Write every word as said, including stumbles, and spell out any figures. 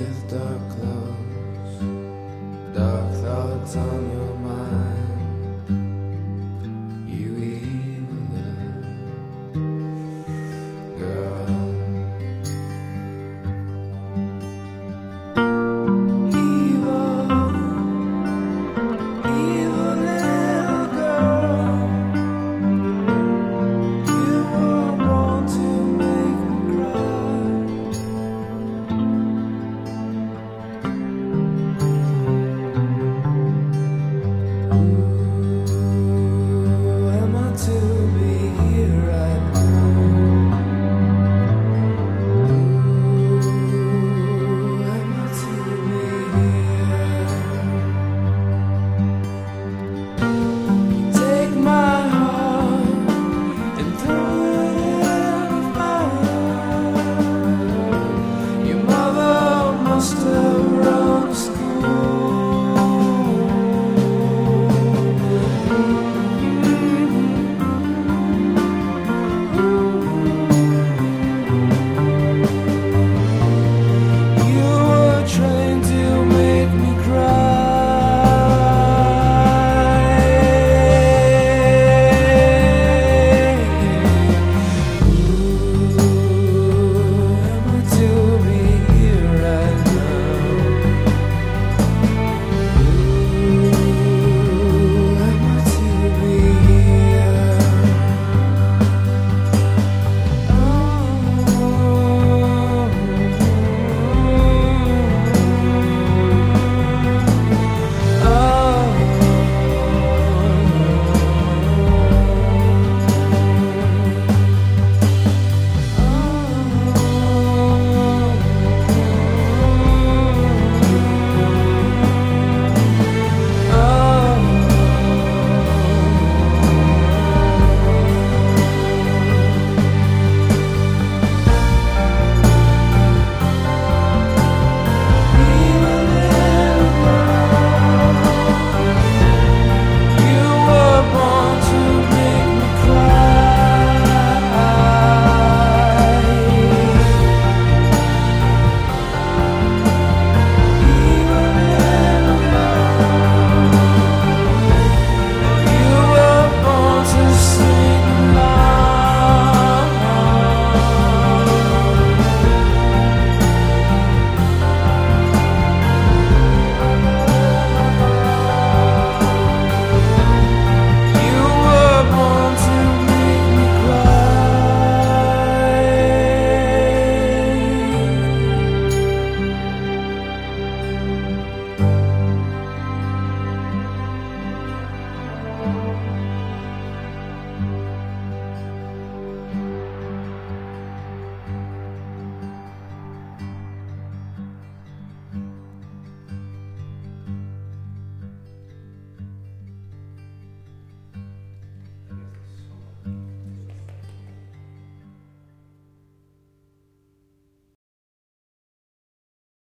with dark clothes, dark thoughts on your mind. You evil little girl. Evil, evil little girl. You were born to make me cry. Who am I to be here right now? Who am I to be here? You take my heart and throw it in the fire. Your mother must have